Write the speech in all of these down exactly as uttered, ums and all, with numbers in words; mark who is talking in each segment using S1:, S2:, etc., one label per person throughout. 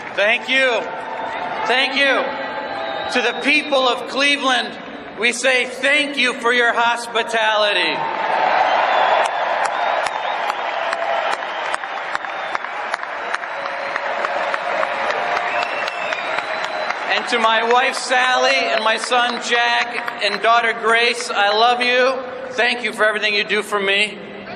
S1: Thank you. Thank you. To the people of Cleveland, we say thank you for your hospitality. And to my wife, Sally, and my son, Jack, and daughter, Grace, I love you. Thank you for everything you do for me.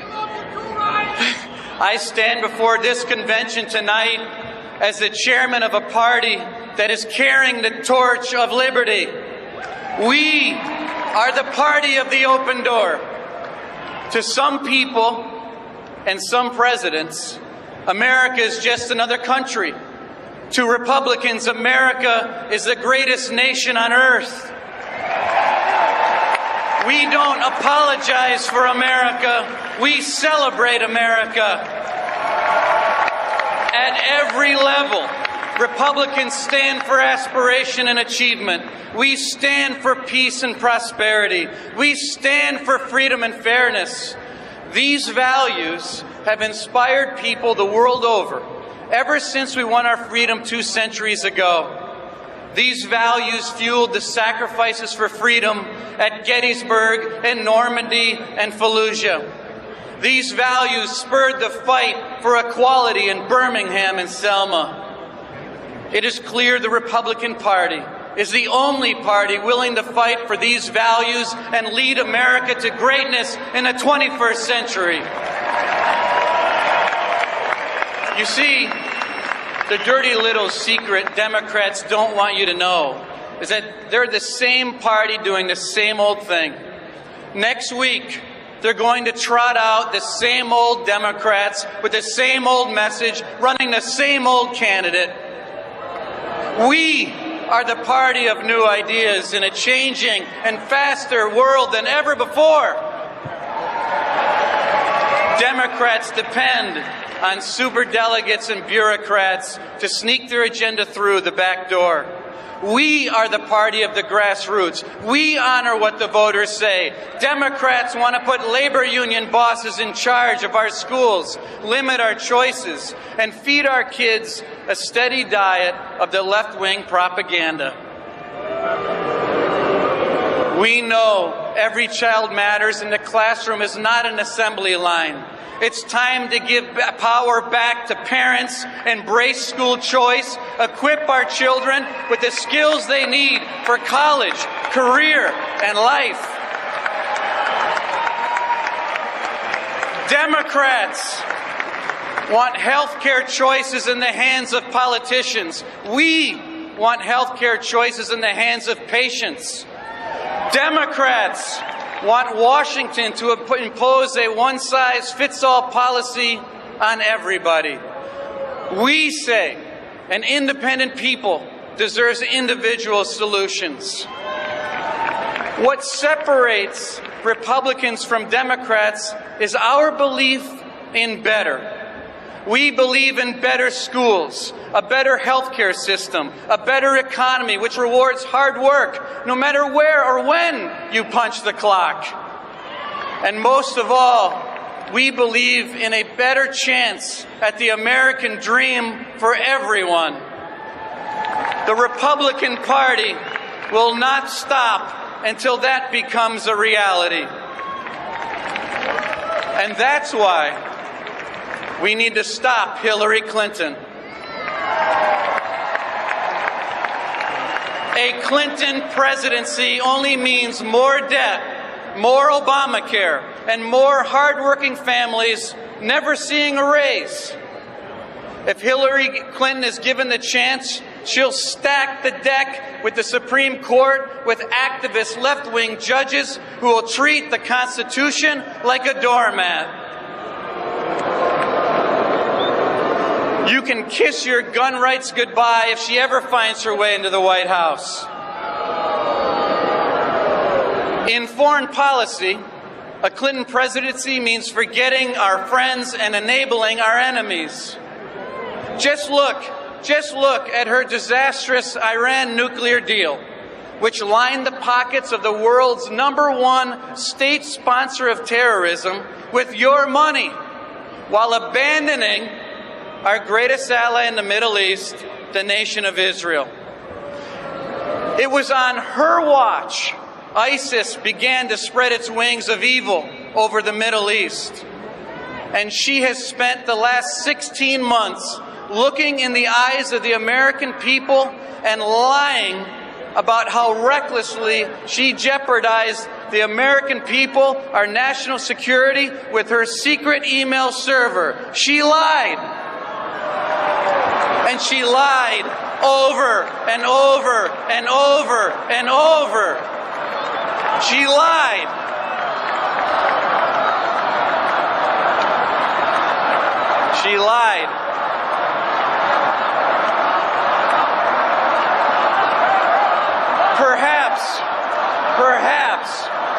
S1: I stand before this convention tonight as the chairman of a party that is carrying the torch of liberty. We are the party of the open door. To some people and some presidents, America is just another country. To Republicans, America is the greatest nation on earth. We don't apologize for America. We celebrate America. At every level, Republicans stand for aspiration and achievement. We stand for peace and prosperity. We stand for freedom and fairness. These values have inspired people the world over ever since we won our freedom two centuries ago. These values fueled the sacrifices for freedom at Gettysburg and Normandy and Fallujah. These values spurred the fight for equality in Birmingham and Selma. It is clear the Republican Party is the only party willing to fight for these values and lead America to greatness in the twenty-first century. You see, the dirty little secret Democrats don't want you to know is that they're the same party doing the same old thing. Next week, they're going to trot out the same old Democrats with the same old message, running the same old candidate. We are the party of new ideas in a changing and faster world than ever before. Democrats depend on superdelegates and bureaucrats to sneak their agenda through the back door. We are the party of the grassroots. We honor what the voters say. Democrats want to put labor union bosses in charge of our schools, limit our choices, and feed our kids a steady diet of the left-wing propaganda. We know every child matters, and the classroom is not an assembly line. It's time to give power back to parents, embrace school choice, equip our children with the skills they need for college, career, and life. Democrats want health care choices in the hands of politicians. We want health care choices in the hands of patients. Democrats want Washington to impose a one-size-fits-all policy on everybody. We say an independent people deserves individual solutions. What separates Republicans from Democrats is our belief in better. We believe in better schools, a better healthcare system, a better economy which rewards hard work no matter where or when you punch the clock. And most of all, we believe in a better chance at the American dream for everyone. The Republican Party will not stop until that becomes a reality. And that's why we need to stop Hillary Clinton. A Clinton presidency only means more debt, more Obamacare, and more hardworking families never seeing a raise. If Hillary Clinton is given the chance, she'll stack the deck with the Supreme Court with activist left-wing judges who will treat the Constitution like a doormat. You can kiss your gun rights goodbye if she ever finds her way into the White House. In foreign policy, a Clinton presidency means forgetting our friends and enabling our enemies. Just look, just look at her disastrous Iran nuclear deal, which lined the pockets of the world's number one state sponsor of terrorism with your money, while abandoning our greatest ally in the Middle East, the nation of Israel. It was on her watch ISIS began to spread its wings of evil over the Middle East. And she has spent the last sixteen months looking in the eyes of the American people and lying about how recklessly she jeopardized the American people, our national security, with her secret email server. She lied. And she lied over and over and over and over. She lied. She lied. Perhaps, perhaps,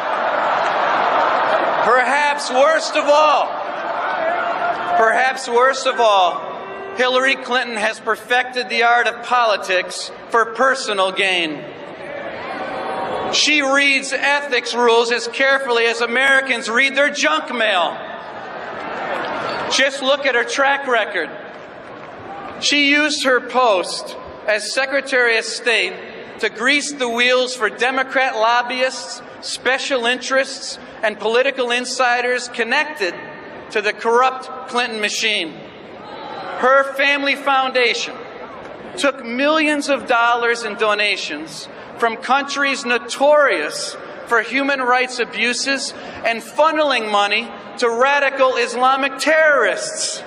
S1: perhaps worst of all, perhaps worst of all, Hillary Clinton has perfected the art of politics for personal gain. She reads ethics rules as carefully as Americans read their junk mail. Just look at her track record. She used her post as Secretary of State to grease the wheels for Democrat lobbyists, special interests, and political insiders connected to the corrupt Clinton machine. Her family foundation took millions of dollars in donations from countries notorious for human rights abuses and funneling money to radical Islamic terrorists.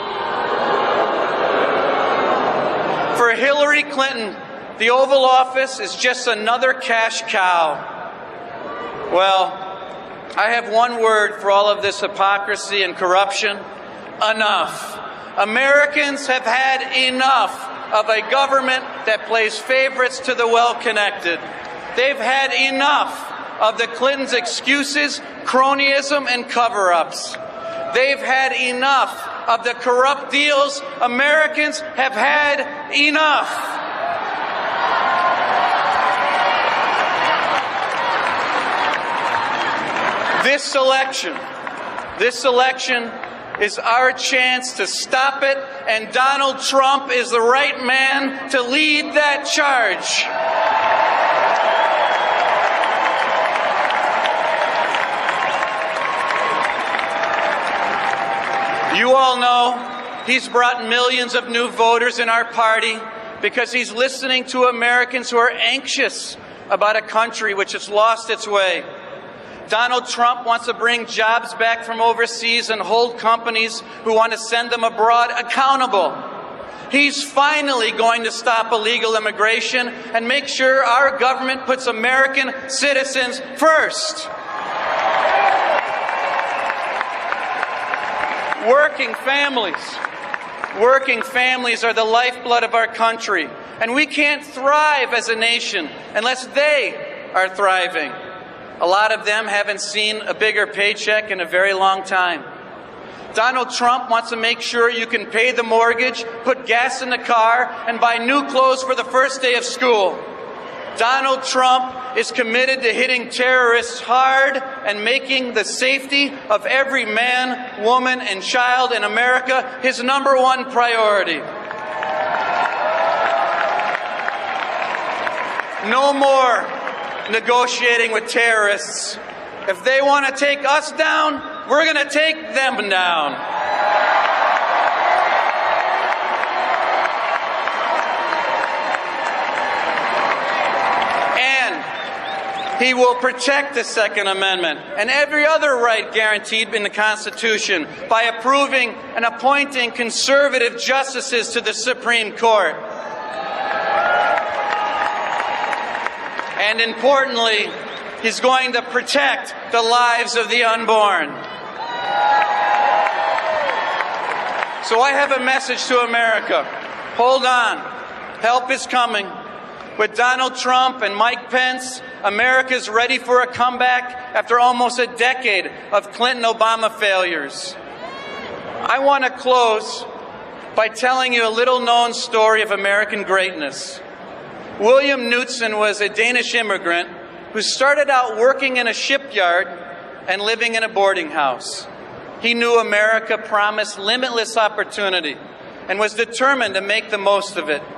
S1: For Hillary Clinton, the Oval Office is just another cash cow. Well, I have one word for all of this hypocrisy and corruption: enough. Americans have had enough of a government that plays favorites to the well-connected. They've had enough of the Clintons' excuses, cronyism, and cover-ups. They've had enough of the corrupt deals. Americans have had enough. This election, this election is our chance to stop it, and Donald Trump is the right man to lead that charge. You all know he's brought millions of new voters in our party because he's listening to Americans who are anxious about a country which has lost its way. Donald Trump wants to bring jobs back from overseas and hold companies who want to send them abroad accountable. He's finally going to stop illegal immigration and make sure our government puts American citizens first. Working families. Working families are the lifeblood of our country, and we can't thrive as a nation unless they are thriving. A lot of them haven't seen a bigger paycheck in a very long time. Donald Trump wants to make sure you can pay the mortgage, put gas in the car, and buy new clothes for the first day of school. Donald Trump is committed to hitting terrorists hard and making the safety of every man, woman, and child in America his number one priority. No more negotiating with terrorists. If they want to take us down, we're going to take them down. And he will protect the Second Amendment and every other right guaranteed in the Constitution by approving and appointing conservative justices to the Supreme Court. And importantly, he's going to protect the lives of the unborn. So I have a message to America. Hold on. Help is coming. With Donald Trump and Mike Pence, America's ready for a comeback after almost a decade of Clinton-Obama failures. I want to close by telling you a little-known story of American greatness. William Knutson was a Danish immigrant who started out working in a shipyard and living in a boarding house. He knew America promised limitless opportunity and was determined to make the most of it.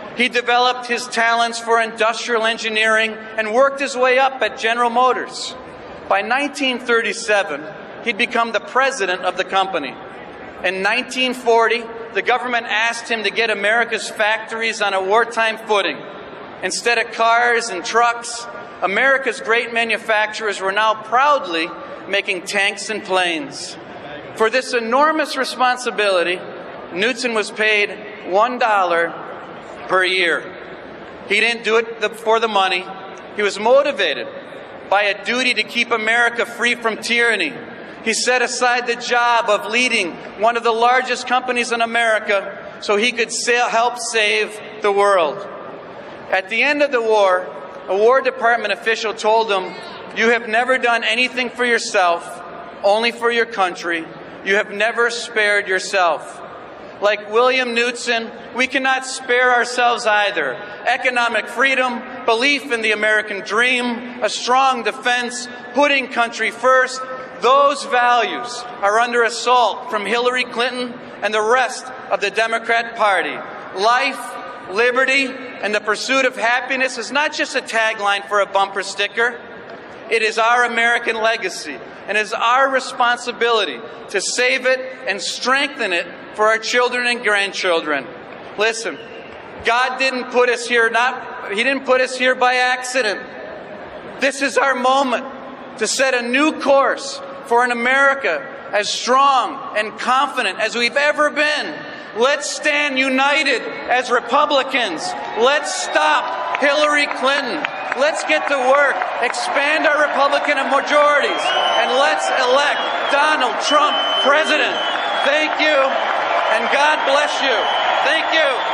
S1: He developed his talents for industrial engineering and worked his way up at General Motors. By nineteen thirty-seven, he'd become the president of the company. In nineteen forty, the government asked him to get America's factories on a wartime footing. Instead of cars and trucks, America's great manufacturers were now proudly making tanks and planes. For this enormous responsibility, Knutson was paid one dollar per year. He didn't do it for the money. He was motivated by a duty to keep America free from tyranny. He set aside the job of leading one of the largest companies in America so he could sa- help save the world. At the end of the war, a War Department official told him, "You have never done anything for yourself, only for your country. You have never spared yourself." Like William Knutson, we cannot spare ourselves either. Economic freedom, belief in the American dream, a strong defense, putting country first, those values are under assault from Hillary Clinton and the rest of the Democrat Party. Life, liberty, and the pursuit of happiness is not just a tagline for a bumper sticker. It is our American legacy, and it is our responsibility to save it and strengthen it for our children and grandchildren. Listen, God didn't put us here, not, He didn't put us here by accident. This is our moment to set a new course for an America as strong and confident as we've ever been. Let's stand united as Republicans. Let's stop Hillary Clinton. Let's get to work, expand our Republican majorities, and let's elect Donald Trump president. Thank you, and God bless you. Thank you.